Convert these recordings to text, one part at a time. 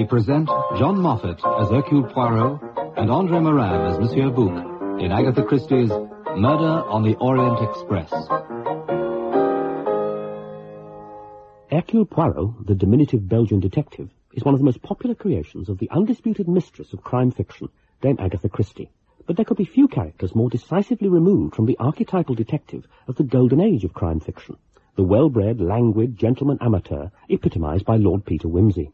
we present John Moffat as Hercule Poirot and André Morin as Monsieur Bouc in Agatha Christie's Murder on the Orient Express. Hercule Poirot, the diminutive Belgian detective, is one of the most popular creations of the undisputed mistress of crime fiction, Dame Agatha Christie. But there could be few characters more decisively removed from the archetypal detective of the golden age of crime fiction, the well-bred, languid gentleman amateur epitomized by Lord Peter Wimsey.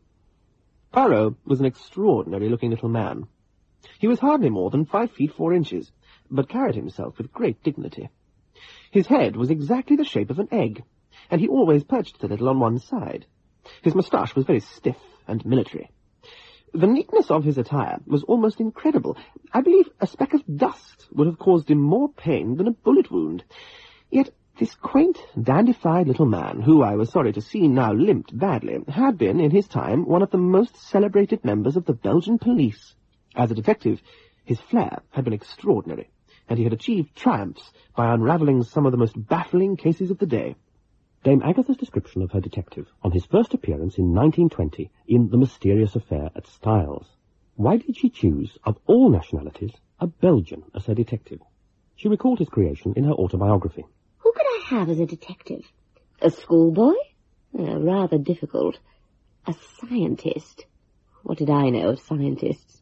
Poirot was an extraordinary-looking little man. He was hardly more than 5 feet 4 inches, but carried himself with great dignity. His head was exactly the shape of an egg, and he always perched a little on one side. His moustache was very stiff and military. The neatness of his attire was almost incredible. I believe a speck of dust would have caused him more pain than a bullet wound. Yet this quaint, dandified little man, who I was sorry to see now limped badly, had been, in his time, one of the most celebrated members of the Belgian police. As a detective, his flair had been extraordinary, and he had achieved triumphs by unravelling some of the most baffling cases of the day. Dame Agatha's description of her detective on his first appearance in 1920 in The Mysterious Affair at Styles. Why did she choose, of all nationalities, a Belgian as her detective? She recalled his creation in her autobiography. Who could I have as a detective? A schoolboy? Rather difficult. A scientist? What did I know of scientists?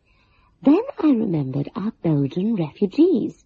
Then I remembered our Belgian refugees.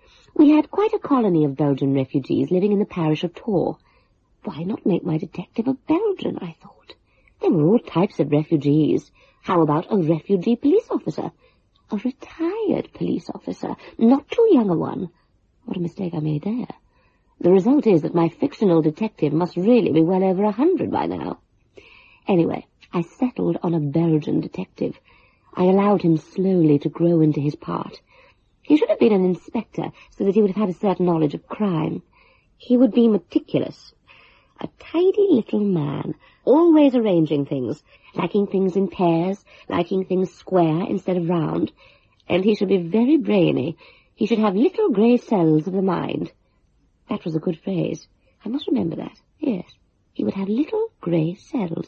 We had quite a colony of Belgian refugees living in the parish of Tor. Why not make my detective a Belgian, I thought. There were all types of refugees. How about a refugee police officer? A retired police officer, not too young a one. What a mistake I made there. The result is that my fictional detective must really be well over 100 by now. Anyway, I settled on a Belgian detective. I allowed him slowly to grow into his part. He should have been an inspector, so that he would have had a certain knowledge of crime. He would be meticulous. A tidy little man, always arranging things, liking things in pairs, liking things square instead of round. And he should be very brainy. He should have little grey cells of the mind. That was a good phrase. I must remember that. Yes, he would have little grey cells.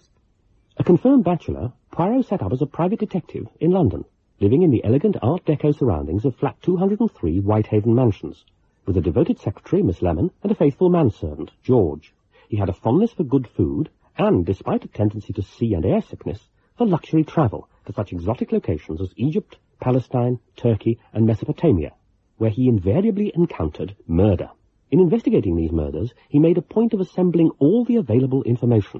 A confirmed bachelor, Poirot set up as a private detective in London, living in the elegant Art Deco surroundings of flat 203 Whitehaven Mansions, with a devoted secretary, Miss Lemon, and a faithful manservant, George. He had a fondness for good food, and, despite a tendency to sea and air sickness, for luxury travel to such exotic locations as Egypt, Palestine, Turkey, and Mesopotamia, where he invariably encountered murder. In investigating these murders, he made a point of assembling all the available information.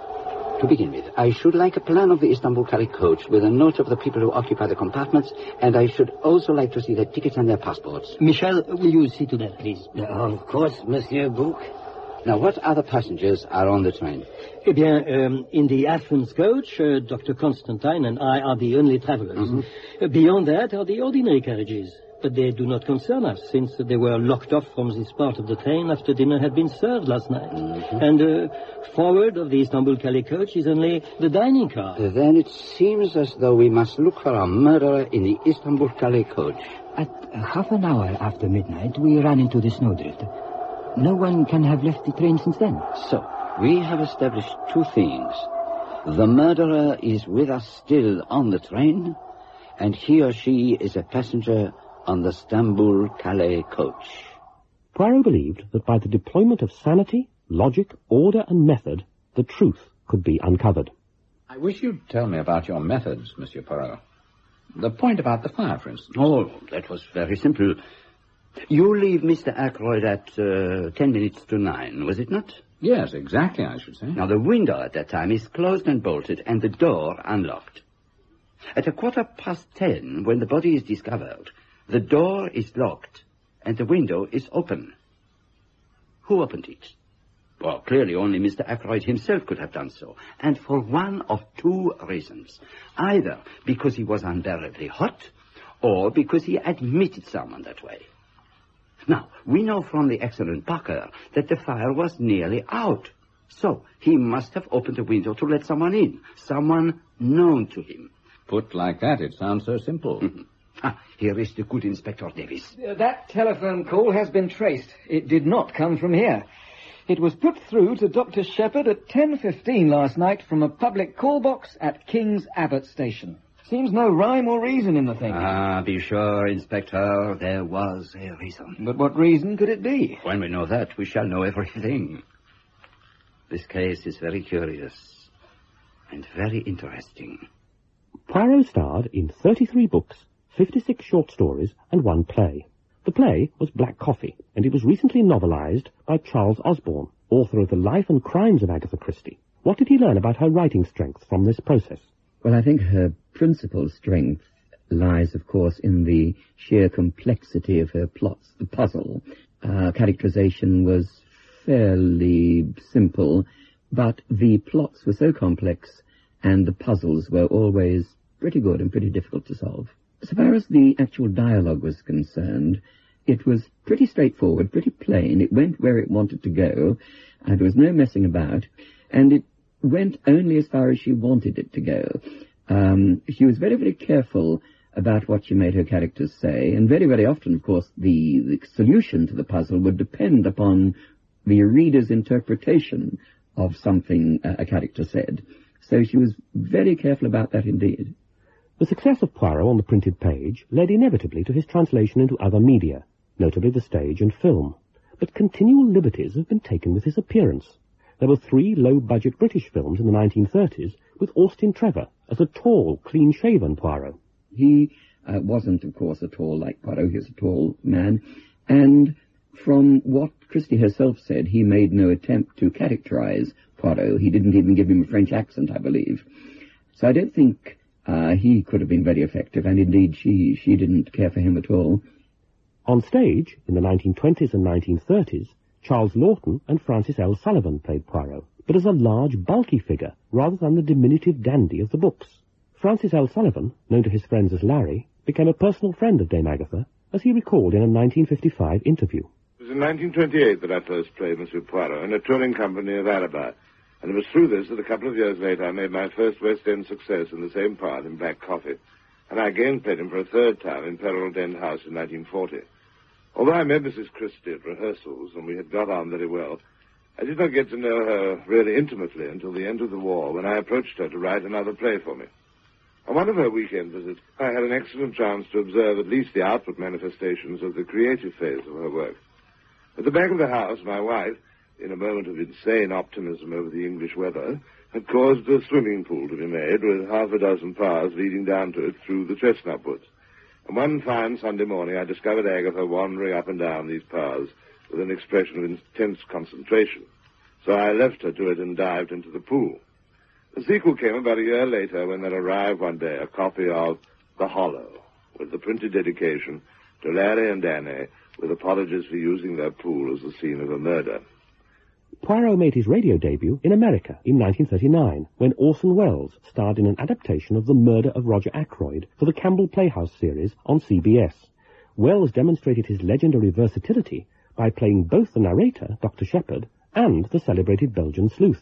To begin with, I should like a plan of the Istanbul-Calais coach with a note of the people who occupy the compartments, and I should also like to see their tickets and their passports. Michel, will you see to that, please? Of course, Monsieur Bouc. Now, what other passengers are on the train? Eh bien, in the Athens coach, Dr. Constantine and I are the only travelers. Mm-hmm. Beyond that are the ordinary carriages. But they do not concern us, since they were locked off from this part of the train after dinner had been served last night. Mm-hmm. And forward of the Istanbul-Calais coach is only the dining car. Then it seems as though we must look for a murderer in the Istanbul-Calais coach. At half an hour after midnight, we ran into the snowdrift. No one can have left the train since then. So, we have established two things. The murderer is with us still on the train, and he or she is a passenger on the Istanbul-Calais coach. Poirot believed that by the deployment of sanity, logic, order, and method, the truth could be uncovered. I wish you'd tell me about your methods, Monsieur Poirot. The point about the fire, for instance. Oh, that was very simple. You leave Mr. Ackroyd at 10 minutes to 9, was it not? Yes, exactly, I should say. Now, the window at that time is closed and bolted, and the door unlocked. At 10:15, when the body is discovered, the door is locked, and the window is open. Who opened it? Well, clearly only Mr. Ackroyd himself could have done so, and for one of two reasons. Either because he was unbearably hot, or because he admitted someone that way. Now, we know from the excellent Parker that the fire was nearly out. So, he must have opened the window to let someone in, someone known to him. Put like that, it sounds so simple. Here is the good Inspector Davis. That telephone call has been traced. It did not come from here. It was put through to Dr. Shepherd at 10:15 last night from a public call box at King's Abbot Station. Seems no rhyme or reason in the thing. Ah, be sure, Inspector, there was a reason. But what reason could it be? When we know that, we shall know everything. This case is very curious and very interesting. Poirot starred in 33 books, 56 short stories, and 1 play. The play was Black Coffee, and it was recently novelized by Charles Osborne, author of The Life and Crimes of Agatha Christie. What did he learn about her writing strength from this process? Well, I think her principal strength lies, of course, in the sheer complexity of her plots, the puzzle. Characterization was fairly simple, but the plots were so complex and the puzzles were always pretty good and pretty difficult to solve. As far as the actual dialogue was concerned, it was pretty straightforward, pretty plain. It went where it wanted to go. There was no messing about, and it went only as far as she wanted it to go. She was very, very careful about what she made her characters say, and very, very often, of course, the solution to the puzzle would depend upon the reader's interpretation of something a character said. So she was very careful about that indeed. The success of Poirot on the printed page led inevitably to his translation into other media, notably the stage and film. But continual liberties have been taken with his appearance. There were 3 low-budget British films in the 1930s with Austin Trevor as a tall, clean-shaven Poirot. He wasn't, of course, at all like Poirot. He was a tall man. And from what Christie herself said, he made no attempt to characterize Poirot. He didn't even give him a French accent, I believe. So I don't think he could have been very effective, and indeed she didn't care for him at all. On stage, in the 1920s and 1930s, Charles Laughton and Francis L. Sullivan played Poirot, but as a large, bulky figure, rather than the diminutive dandy of the books. Francis L. Sullivan, known to his friends as Larry, became a personal friend of Dame Agatha, as he recalled in a 1955 interview. It was in 1928 that I first played Monsieur Poirot in a touring company of Alibi, and it was through this that a couple of years later I made my first West End success in the same part in Black Coffee, and I again played him for a third time in Perrault End House in 1940. Although I met Mrs. Christie at rehearsals, and we had got on very well, I did not get to know her really intimately until the end of the war, when I approached her to write another play for me. On one of her weekend visits, I had an excellent chance to observe at least the outward manifestations of the creative phase of her work. At the back of the house, my wife, in a moment of insane optimism over the English weather, had caused a swimming pool to be made with half a dozen paths leading down to it through the chestnut woods. And one fine Sunday morning, I discovered Agatha wandering up and down these paths with an expression of intense concentration. So I left her to it and dived into the pool. The sequel came about a year later when there arrived one day a copy of The Hollow, with the printed dedication to Larry and Annie, with apologies for using their pool as the scene of a murder. Poirot made his radio debut in America in 1939, when Orson Welles starred in an adaptation of The Murder of Roger Ackroyd for the Campbell Playhouse series on CBS. Welles demonstrated his legendary versatility by playing both the narrator, Dr. Shepherd, and the celebrated Belgian sleuth.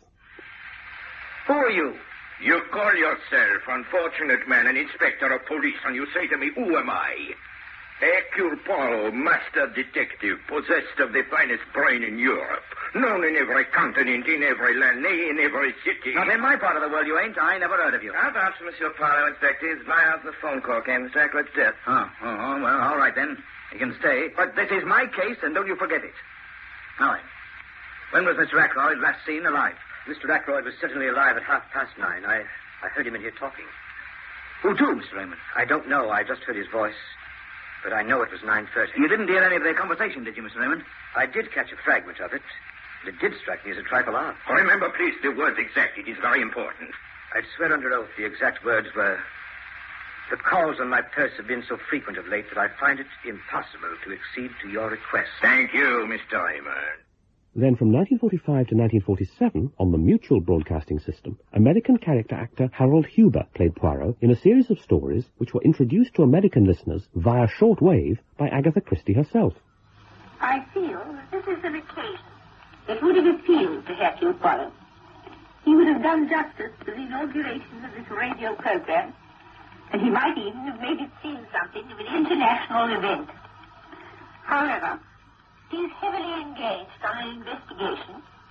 Who are you? You call yourself, unfortunate man, an inspector of police, and you say to me, who am I? Hercule Poirot, master detective, possessed of the finest brain in Europe, known in every continent, in every land, nay, in every city. Not in my part of the world, you ain't. I never heard of you. I'll vouch for Monsieur Poirot, Inspector. It's my house the phone call came, Mr. Ackroyd's death. Oh, well, all right then. You can stay. But this is my case, and don't you forget it. Now then, when was Mr. Ackroyd last seen alive? Mr. Ackroyd was certainly alive at 9:30. I heard him in here talking. Who to, Mr. Raymond? I don't know. I just heard his voice. But I know it was 9:30. You didn't hear any of their conversation, did you, Mr. Raymond? I did catch a fragment of it. It did strike me as a trifle odd. Remember, please, the words exact. It is very important. I'd swear under oath the exact words were, the calls on my purse have been so frequent of late that I find it impossible to accede to your request. Thank you, Mr. Raymond. Then from 1945 to 1947, on the Mutual Broadcasting System, American character actor Harold Huber played Poirot in a series of stories which were introduced to American listeners via shortwave by Agatha Christie herself. I feel that this is an occasion that would have appealed to Hercule Poirot. He would have done justice to the inauguration of this radio program, and he might even have made it seem something of an international event. However, he is heavily engaged on an investigation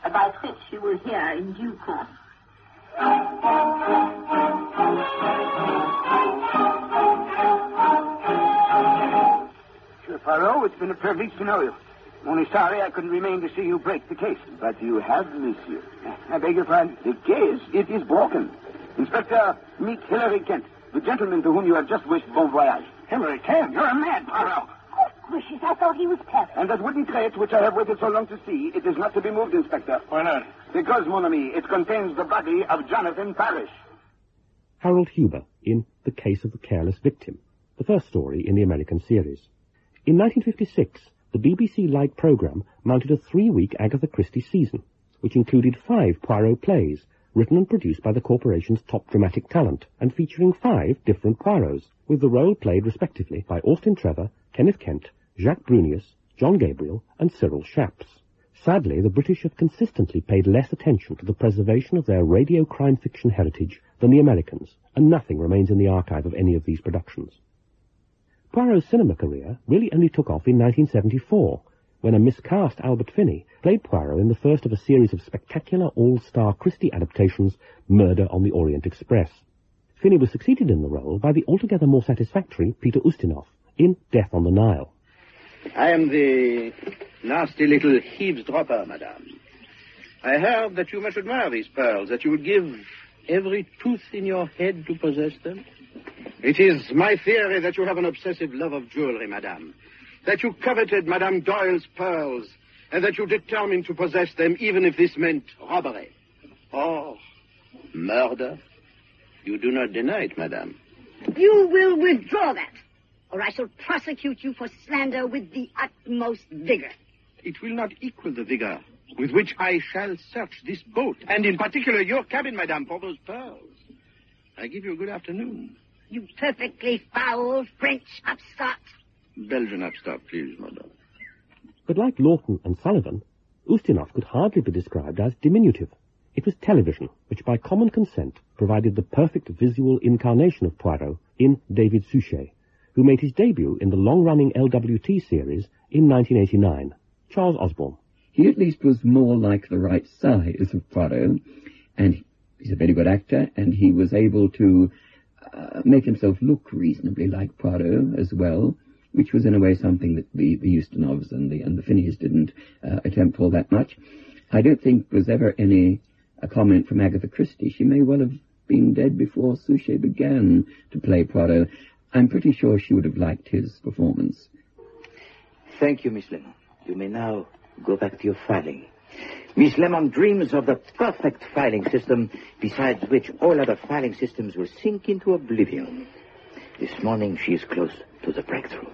about which you will hear in due course. Sir Poirot, it's been a privilege to know you. I'm only sorry I couldn't remain to see you break the case. But you have, monsieur. I beg your pardon? The case, it is broken. Inspector, meet Hilary Kent, the gentleman to whom you have just wished bon voyage. Hilary Kent? You're a mad, Poirot. Gracious, I thought he was perfect. And that wooden crate which I have waited so long to see, it is not to be moved, Inspector. Why not? Because, mon ami, it contains the body of Jonathan Parrish. Harold Huber in The Case of the Careless Victim, the first story in the American series. In 1956, the BBC Light programme mounted a 3-week Agatha Christie season, which included 5 Poirot plays, written and produced by the corporation's top dramatic talent, and featuring 5 different Poirots, with the role played respectively by Austin Trevor, Kenneth Kent, Jacques Brunius, John Gabriel, and Cyril Shapps. Sadly, the British have consistently paid less attention to the preservation of their radio crime fiction heritage than the Americans, and nothing remains in the archive of any of these productions. Poirot's cinema career really only took off in 1974, when a miscast Albert Finney played Poirot in the first of a series of spectacular all-star Christie adaptations, Murder on the Orient Express. Finney was succeeded in the role by the altogether more satisfactory Peter Ustinov in Death on the Nile. I am the nasty little eavesdropper, madame. I heard that you much admire these pearls, that you would give every tooth in your head to possess them. It is my theory that you have an obsessive love of jewelry, madame, that you coveted Madame Doyle's pearls, and that you determined to possess them even if this meant robbery or murder. You do not deny it, madame. You will withdraw that, or I shall prosecute you for slander with the utmost vigor. It will not equal the vigor with which I shall search this boat, and in particular your cabin, madame, for those pearls. I give you a good afternoon. You perfectly foul French upstart. Belgian upstart, please, madame. But like Lawton and Sullivan, Ustinov could hardly be described as diminutive. It was television which, by common consent, provided the perfect visual incarnation of Poirot in David Suchet, who made his debut in the long-running LWT series in 1989, Charles Osborne. He at least was more like the right size of Poirot, and he's a very good actor, and he was able to make himself look reasonably like Poirot as well, which was in a way something that the Ustinovs and the Finneys didn't attempt all that much. I don't think there was ever any comment from Agatha Christie. She may well have been dead before Suchet began to play Poirot. I'm pretty sure she would have liked his performance. Thank you, Miss Lemon. You may now go back to your filing. Miss Lemon dreams of the perfect filing system, besides which all other filing systems will sink into oblivion. This morning she is close to the breakthrough.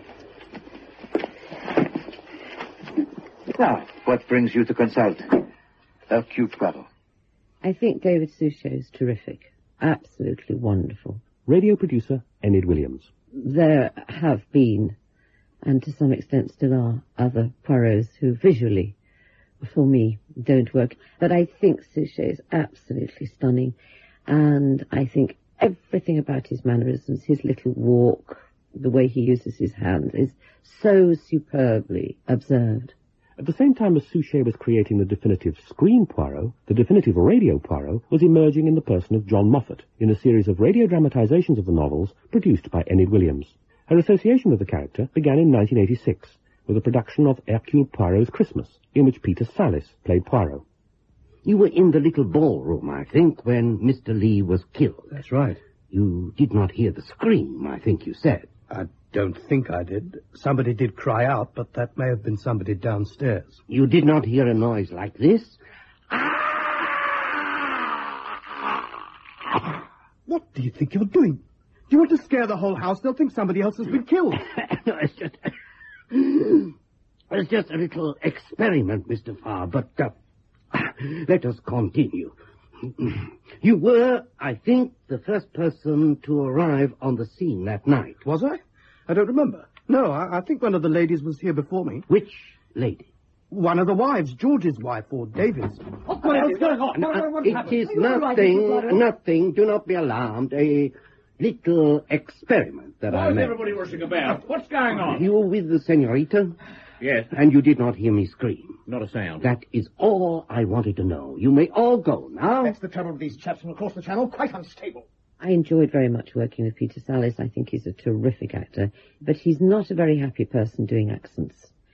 Now, what brings you to consult Hercule Poirot? I think David Suchet is terrific. Absolutely wonderful. Radio producer Enid Williams. There have been, and to some extent still are, other Poirots who visually, for me, don't work. But I think Suchet is absolutely stunning. And I think everything about his mannerisms, his little walk, the way he uses his hands, is so superbly observed. At the same time as Suchet was creating the definitive screen Poirot, the definitive radio Poirot was emerging in the person of John Moffat in a series of radio dramatizations of the novels produced by Enid Williams. Her association with the character began in 1986 with a production of Hercule Poirot's Christmas, in which Peter Sallis played Poirot. You were in the little ballroom, I think, when Mr. Lee was killed. That's right. You did not hear the scream, I think you said. I don't think I did. Somebody did cry out, but that may have been somebody downstairs. You did not hear a noise like this? What do you think you're doing? You want to scare the whole house? They'll think somebody else has been killed. No, it's just a little experiment, Mr. Farr, but let us continue. You were, I think, the first person to arrive on the scene that night. Was I? I don't remember. No, I think one of the ladies was here before me. Which lady? One of the wives, George's wife, or David's. What else going on? It is nothing. Do not be alarmed. A little experiment that I made. What's everybody rushing about? What's going on? You with the senorita? Yes. And you did not hear me scream? Not a sound. That is all I wanted to know. You may all go now. That's the trouble with these chaps from across the channel. Quite unstable. I enjoyed very much working with Peter Sallis. I think he's a terrific actor, but he's not a very happy person doing accents.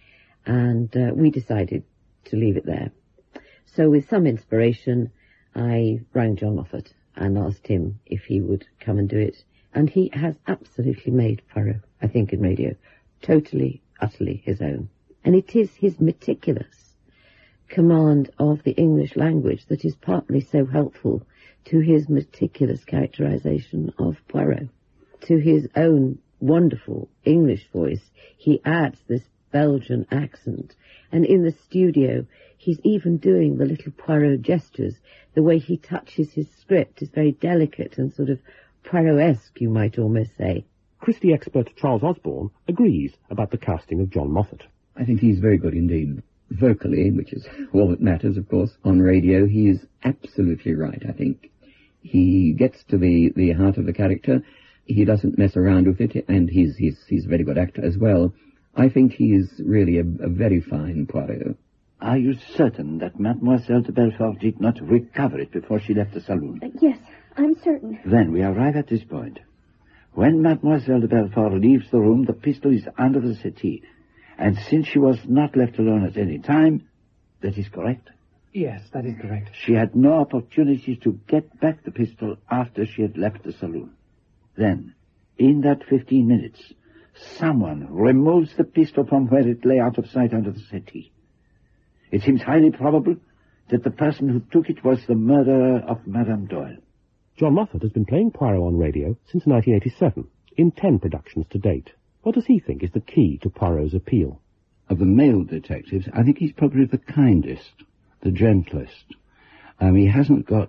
And we decided to leave it there. So with some inspiration, I rang John Moffat and asked him if he would come and do it. And he has absolutely made Poirot, I think, in radio, totally, utterly his own. And it is his meticulous command of the English language that is partly so helpful to his meticulous characterization of Poirot. To his own wonderful English voice, he adds this Belgian accent. And in the studio, he's even doing the little Poirot gestures. The way he touches his script is very delicate and sort of Poirot-esque, you might almost say. Christie expert Charles Osborne agrees about the casting of John Moffat. I think he's very good indeed. Vocally, which is all that matters, of course, on radio, he is absolutely right, I think. He gets to the heart of the character. He doesn't mess around with it, and he's a very good actor as well. I think he is really a very fine Poirot. Are you certain that Mademoiselle de Belfort did not recover it before she left the saloon? Yes, I'm certain. Then we arrive at this point. When Mademoiselle de Belfort leaves the room, the pistol is under the settee. And since she was not left alone at any time, that is correct? Yes, that is correct. She had no opportunity to get back the pistol after she had left the saloon. Then, in that 15 minutes, someone removes the pistol from where it lay out of sight under the settee. It seems highly probable that the person who took it was the murderer of Madame Doyle. John Moffat has been playing Poirot on radio since 1987, in 10 productions to date. What does he think is the key to Poirot's appeal? Of the male detectives, I think he's probably the kindest, the gentlest. He hasn't got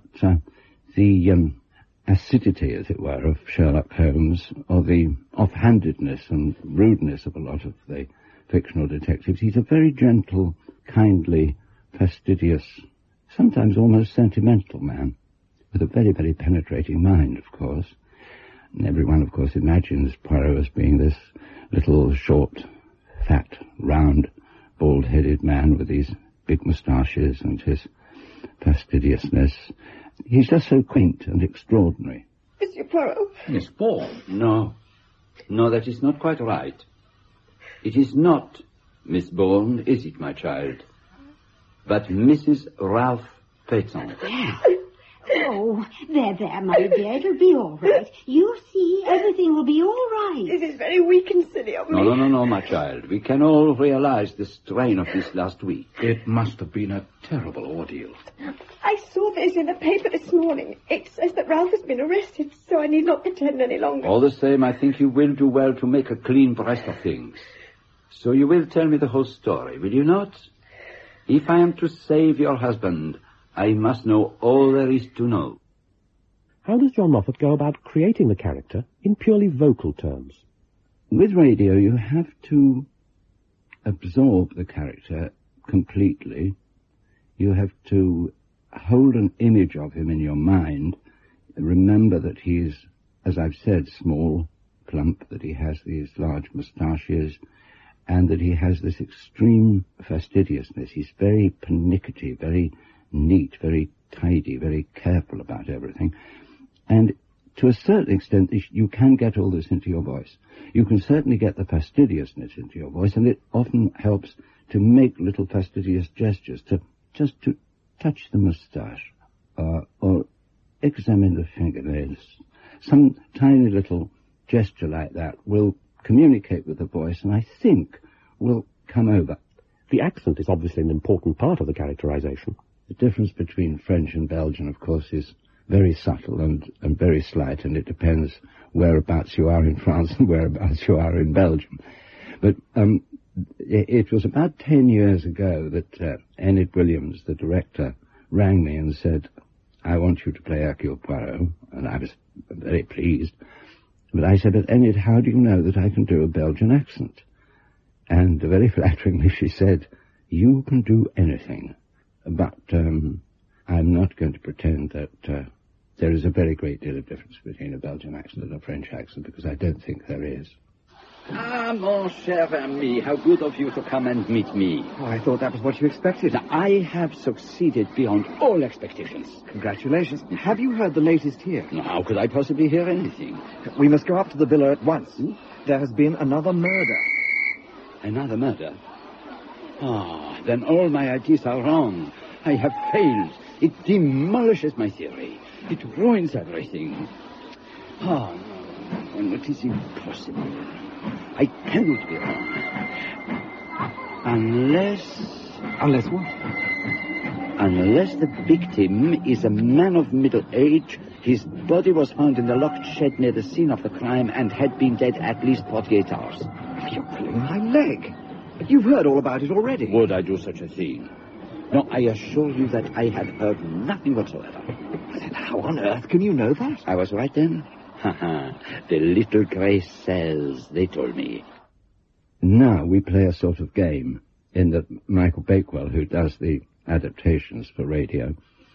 the acidity, as it were, of Sherlock Holmes, or the offhandedness and rudeness of a lot of the fictional detectives. He's a very gentle, kindly, fastidious, sometimes almost sentimental man, with a very, very penetrating mind, of course. And everyone, of course, imagines Poirot as being this little, short, fat, round, bald-headed man with these big moustaches and his fastidiousness. He's just so quaint and extraordinary. Monsieur Poirot? Miss Bourne? No, that is not quite right. It is not Miss Bourne, is it, my child? But Mrs. Ralph Peyton. Oh, there, my dear. It'll be all right. You see, everything will be all right. This is very weak and silly of me. No, my child. We can all realize the strain of this last week. It must have been a terrible ordeal. I saw this in the paper this morning. It says that Ralph has been arrested, so I need not pretend any longer. All the same, I think you will do well to make a clean breast of things. So you will tell me the whole story, will you not? If I am to save your husband, I must know all there is to know. How does John Moffat go about creating the character in purely vocal terms? With radio, you have to absorb the character completely. You have to hold an image of him in your mind. Remember that he's, as I've said, small, plump, that he has these large moustaches, and that he has this extreme fastidiousness. He's very pernickety, very neat, very tidy, very careful about everything. And to a certain extent, you can get all this into your voice. You can certainly get the fastidiousness into your voice, and it often helps to make little fastidious gestures, to touch the moustache, or examine the fingernails. Some tiny little gesture like that will communicate with the voice, and I think will come over. The accent is obviously an important part of the characterization. The difference between French and Belgian, of course, is very subtle and very slight, and it depends whereabouts you are in France and whereabouts you are in Belgium. But it was about 10 years ago that Enid Williams, the director, rang me and said, I want you to play Hercule Poirot, and I was very pleased. But I said, but Enid, how do you know that I can do a Belgian accent? And very flatteringly she said, you can do anything. But I'm not going to pretend that there is a very great deal of difference between a Belgian accent and a French accent, because I don't think there is. Ah, mon cher ami, how good of you to come and meet me. Oh, I thought that was what you expected. Now, I have succeeded beyond all expectations. Congratulations. Have you heard the latest here? Now, how could I possibly hear anything? We must go up to the villa at once. There has been another murder. Another murder? Ah, then all my ideas are wrong. I have failed. It demolishes my theory. It ruins everything. Oh, no, it is impossible. I cannot be wrong. Unless what? Unless the victim is a man of middle age, his body was found in the locked shed near the scene of the crime and had been dead at least 48 hours. You're pulling my leg. You've heard all about it already. Would I do such a thing? No, I assure you that I have heard nothing whatsoever. Then how on earth can you know that? I was right then. The little grey cells, they told me. Now we play a sort of game in that Michael Bakewell, who does the adaptations for radio,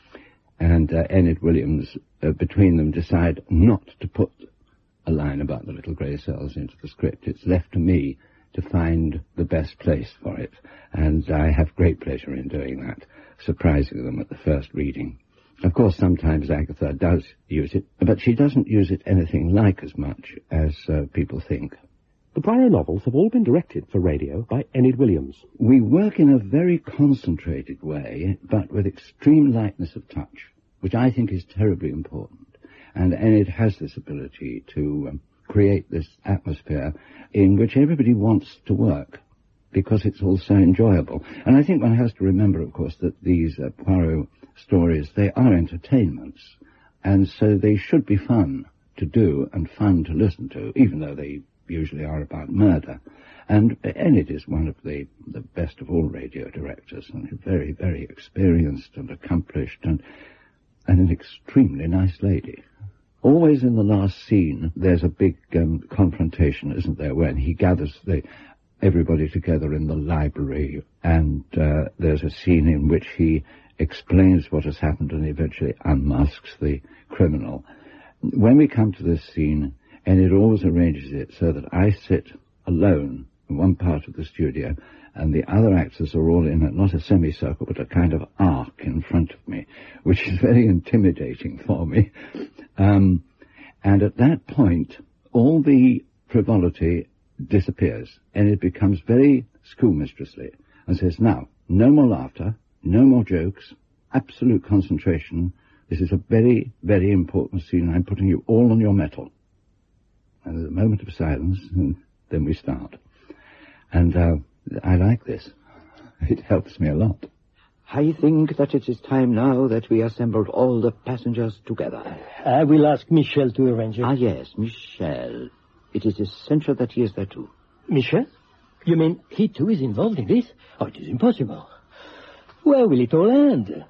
and Enid Williams, between them, decide not to put a line about the little grey cells into the script. It's left to me to find the best place for it, and I have great pleasure in doing that, surprising them at the first reading. Of course, sometimes Agatha does use it, but she doesn't use it anything like as much as people think. The Poirot novels have all been directed for radio by Enid Williams. We work in a very concentrated way, but with extreme lightness of touch, which I think is terribly important. And Enid has this ability to create this atmosphere in which everybody wants to work, because it's all so enjoyable. And I think one has to remember, of course, that these Poirot stories, they are entertainments, and so they should be fun to do and fun to listen to, even though they usually are about murder. And Enid is one of the best of all radio directors, and very, very experienced and accomplished, and an extremely nice lady. Always in the last scene, there's a big confrontation, isn't there, when he gathers everybody together in the library, and there's a scene in which he explains what has happened and eventually unmasks the criminal. When we come to this scene, Enid always arranges it so that I sit alone in one part of the studio, and the other actors are all in not a semicircle, but a kind of arc in front of me, which is very intimidating for me. And at that point, all the frivolity disappears, and it becomes very schoolmistressly, and says, now, no more laughter, no more jokes, absolute concentration. This is a very, very important scene. I'm putting you all on your mettle. And there's a moment of silence, and then we start. And I like this. It helps me a lot. I think that it is time now that we assembled all the passengers together. I will ask Michel to arrange it. Ah, yes, Michel. It is essential that he is there too. Michel? You mean he too is involved in this? Oh, it is impossible. Where will it all end?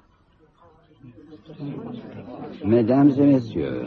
Mesdames et messieurs,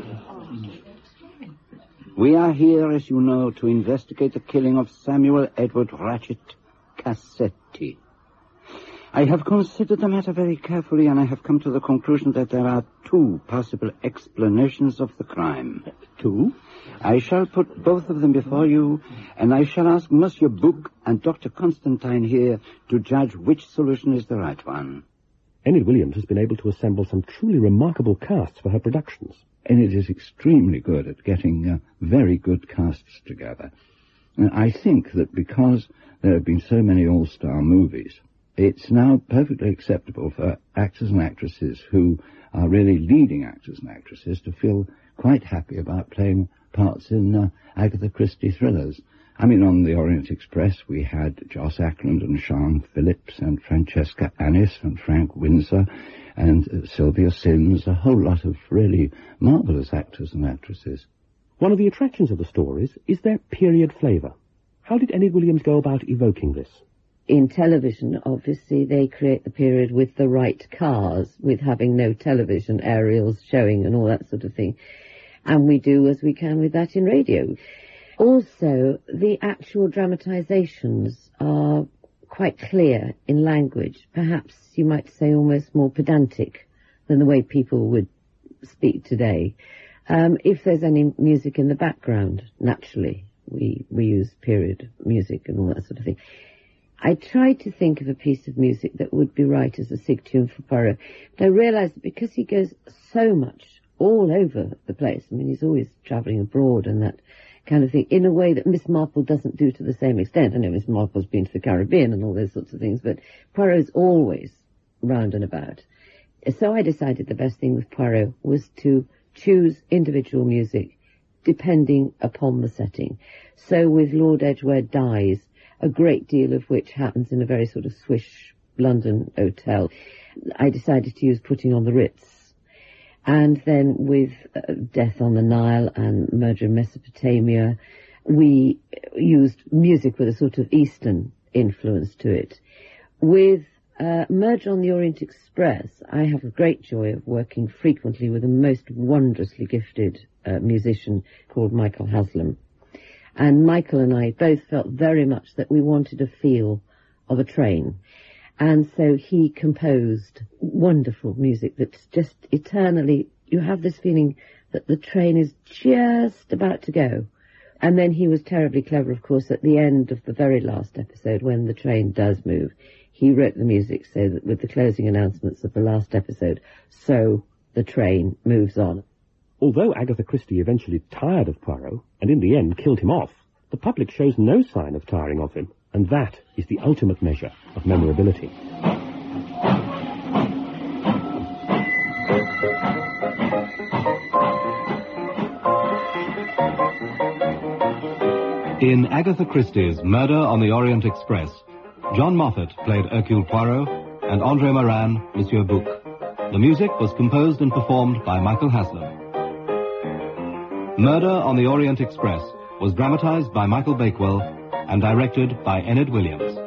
we are here, as you know, to investigate the killing of Samuel Edward Ratchet Cassetti. I have considered the matter very carefully, and I have come to the conclusion that there are two possible explanations of the crime. Two? I shall put both of them before you, and I shall ask Monsieur Bouc and Dr. Constantine here to judge which solution is the right one. Enid Williams has been able to assemble some truly remarkable casts for her productions. Enid is extremely good at getting very good casts together. And I think that because there have been so many all-star movies, it's now perfectly acceptable for actors and actresses who are really leading actors and actresses to feel quite happy about playing parts in Agatha Christie thrillers. I mean, on the Orient Express, we had Joss Ackland and Sean Phillips and Francesca Annis and Frank Windsor and Sylvia Sims, a whole lot of really marvellous actors and actresses. One of the attractions of the stories is their period flavour. How did Enid Williams go about evoking this? In television, obviously, they create the period with the right cars, with having no television aerials showing and all that sort of thing. And we do as we can with that in radio. Also, the actual dramatizations are quite clear in language. Perhaps you might say almost more pedantic than the way people would speak today. If there's any music in the background, naturally, we use period music and all that sort of thing. I tried to think of a piece of music that would be right as a sig tune for Poirot, but I realised that because he goes so much all over the place, I mean, he's always travelling abroad and that kind of thing, in a way that Miss Marple doesn't do to the same extent. I know Miss Marple's been to the Caribbean and all those sorts of things, but Poirot's always round and about. So I decided the best thing with Poirot was to choose individual music depending upon the setting. So with Lord Edgware Dies, a great deal of which happens in a very sort of swish London hotel, I decided to use Putting on the Ritz. And then with Death on the Nile and Murder in Mesopotamia, we used music with a sort of Eastern influence to it. With Murder on the Orient Express, I have a great joy of working frequently with a most wondrously gifted musician called Michael Haslam. And Michael and I both felt very much that we wanted a feel of a train. And so he composed wonderful music that's just eternally, you have this feeling that the train is just about to go. And then he was terribly clever, of course, at the end of the very last episode, when the train does move, he wrote the music so that with the closing announcements of the last episode, so the train moves on. Although Agatha Christie eventually tired of Poirot, and in the end killed him off, the public shows no sign of tiring of him, and that is the ultimate measure of memorability. In Agatha Christie's Murder on the Orient Express, John Moffat played Hercule Poirot and André Morin, Monsieur Bouc. The music was composed and performed by Michael Haslam. Murder on the Orient Express was dramatized by Michael Bakewell and directed by Enid Williams.